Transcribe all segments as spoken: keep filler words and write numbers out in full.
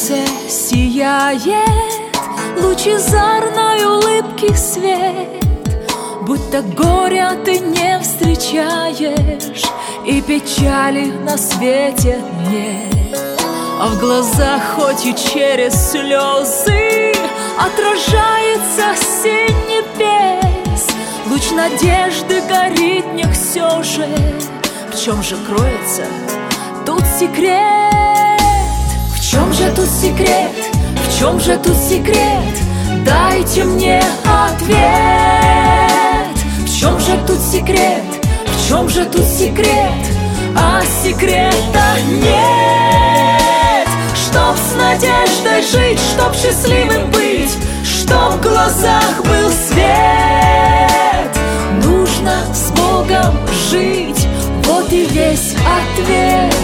сердце сияет лучезарной улыбки свет, будто горя ты не встречаешь и печали на свете нет. А в глазах хоть и через слезы отражается осенний пес, луч надежды горит в них все же. В чем же кроется тут секрет? В чем же тут секрет? В чем же тут секрет? Дайте мне ответ. В чем же тут секрет? В чем же тут секрет? А секрета нет. Чтоб с надеждой жить, чтоб счастливым быть, чтоб в глазах был свет, нужно с Богом жить. Вот и весь ответ.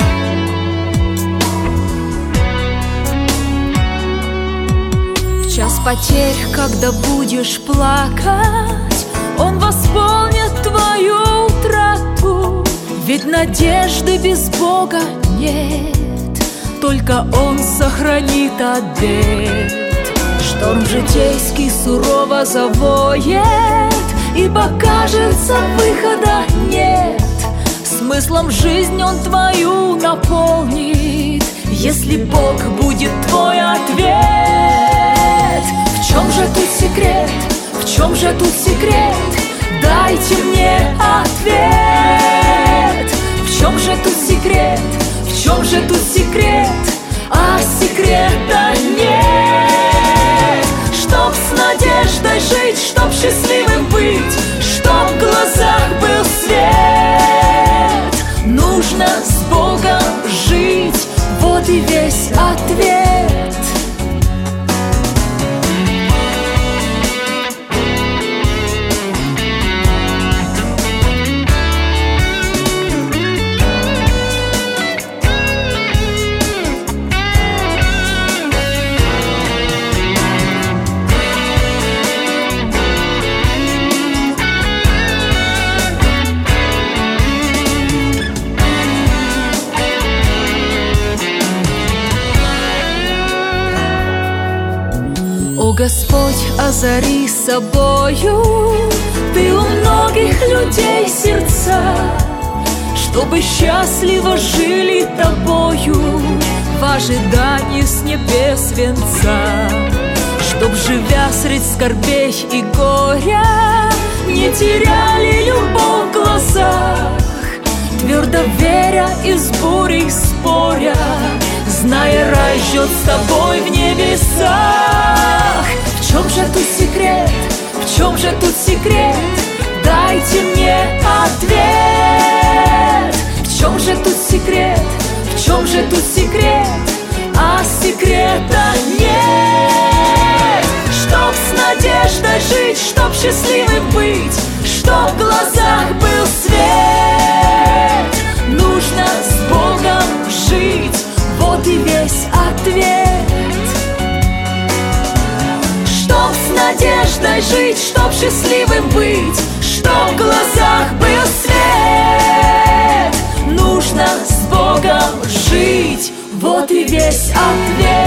В час потерь, когда будешь плакать, Он восполнит твою утрату. Ведь надежды без Бога нет, только Он сохранит от бед. Шторм житейский сурово завоет, и покажется, выхода нет. Смыслом жизнь Он твою наполнит, если Бог будет твой ответ. В чем же тут секрет? В чем же тут секрет? Дайте мне ответ. В чем же тут секрет? В чем же тут секрет? А секрета нет. Чтоб с надеждой жить, чтоб счастливым быть, чтоб в глазах был свет, нужно с Богом жить. Вот и весь ответ. О Господь, озари собою Ты у многих людей сердца, чтобы счастливо жили Тобою в ожидании с небес венца. Чтоб, живя средь скорбей и горя, не теряли любовь в глазах, твердо веря и с бурей споря, зная, рай ждет с тобой в небесах. В чем же тут секрет? В чем же тут секрет? Дайте мне ответ. В чем же тут секрет? В чем же тут секрет? А секрета нет. Чтоб с надеждой жить, чтоб счастливым быть, чтоб в глазах был свет, нужно с Богом жить. Вот и весь ответ. Чтоб с надеждой жить, чтоб счастливым быть, чтоб в глазах был свет, нужно с Богом жить. Вот и весь ответ.